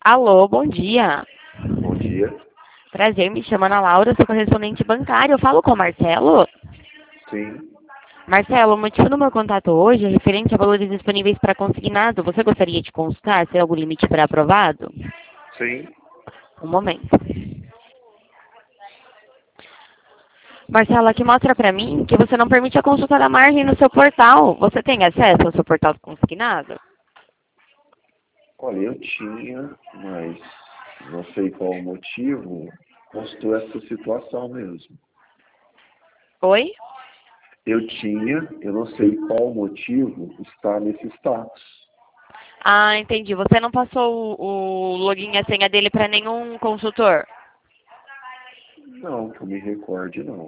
Alô, bom dia. Bom dia. Prazer, me chamo Ana Laura, sou correspondente bancário. Eu falo com o Marcelo? Sim. Marcelo, o motivo do meu contato hoje é referente a valores disponíveis para consignado. Você gostaria de consultar se tem algum limite para aprovado? Sim. Um momento. Marcelo, aqui mostra para mim que você não permite a consulta da margem no seu portal. Você tem acesso ao seu portal consignado? Olha, eu tinha, mas não sei qual o motivo, constou essa situação mesmo. Oi? Eu tinha, eu não sei qual o motivo está nesse status. Ah, entendi. Você não passou o login e a senha dele para nenhum consultor? Não, que eu me recorde, não.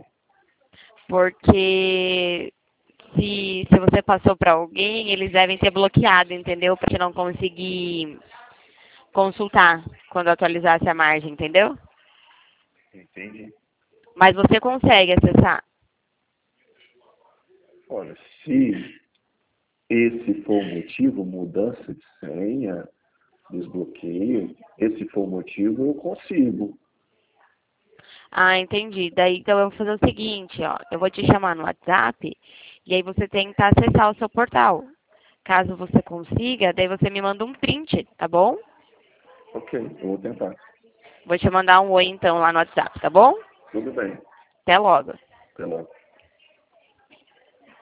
Porque se você passou para alguém, eles devem ter bloqueado, entendeu? Para você não conseguir consultar quando atualizasse a margem, entendeu? Entendi. Mas você consegue acessar. Olha, se esse for o motivo, mudança de senha, desbloqueio, esse for o motivo, eu consigo. Ah, entendi. Daí então eu vou fazer o seguinte, ó. Eu vou te chamar no WhatsApp e aí você tenta acessar o seu portal. Caso você consiga, daí você me manda um print, tá bom? Ok, eu vou tentar. Vou te mandar um oi então lá no WhatsApp, tá bom? Tudo bem. Até logo. Até logo.